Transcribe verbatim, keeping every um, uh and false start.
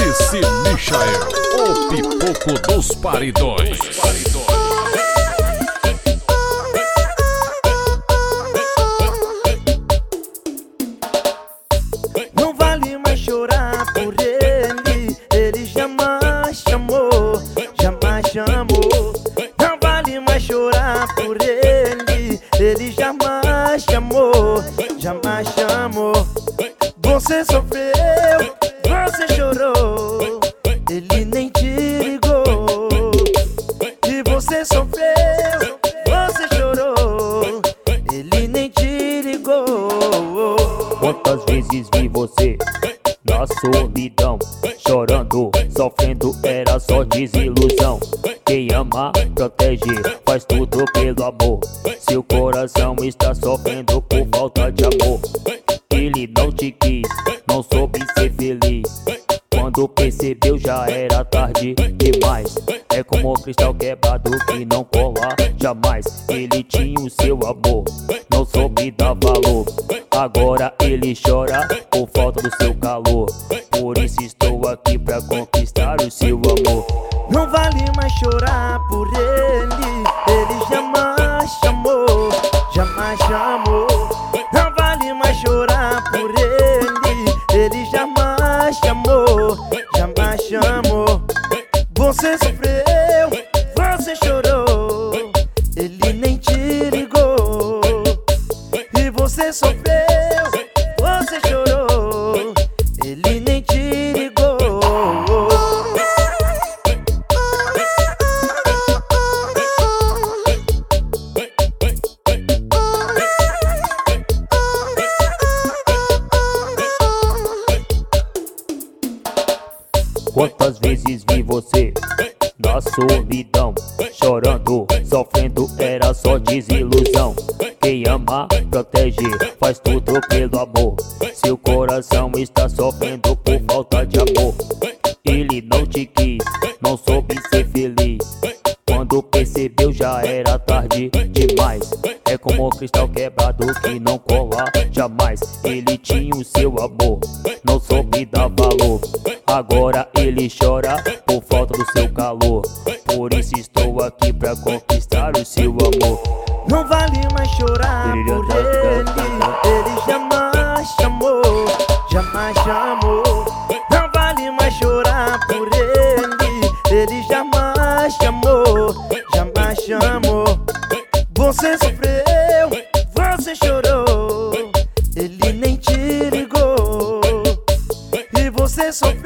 M C Michael, o pipoco dos paredões. Não vale mais chorar por ele, ele jamais chamou, jamais chamou. Não vale mais chorar por ele, ele jamais chamou, jamais chamou. Você sofreu, você chorou, ele nem te ligou. E você sofreu, você chorou, ele nem te ligou. Quantas vezes vi você na solidão, chorando, sofrendo, era só desilusão. Quem ama, protege, faz tudo pelo amor. Seu coração está sofrendo por falta de amor. Ele não te quis, não soube ser feliz. Quando percebeu já era tarde demais. É como o cristal quebrado que não cola jamais. Ele tinha o seu amor, não soube dar valor. Agora ele chora por falta do seu calor. Por isso estou aqui pra conquistar o seu amor. Não vale mais chorar por ele, ele jamais chamou, jamais chamou. Não vale mais chorar por ele, ele jamais chamou, jamais chamou. Você sofreu, você chorou, ele nem te ligou. E você sofreu, você chorou, ele nem te ligou. Quantas vezes vi você na solidão, chorando, sofrendo, era só desilusão. Quem ama, protege, faz tudo pelo amor. Seu coração está sofrendo por falta de amor. Ele não te quis, não soube ser feliz. Quando percebeu já era tarde demais. É como o cristal quebrado que não cola jamais. Ele tinha o seu amor, não soube dar valor. Agora ele chora por falta do seu calor. Por isso estou aqui pra conquistar o seu amor. Não vale mais chorar por ele, ele jamais chamou, jamais chamou. Não vale mais chorar por ele, ele jamais chamou, jamais chamou. Você sofreu, você chorou, ele nem te ligou. E você sofreu,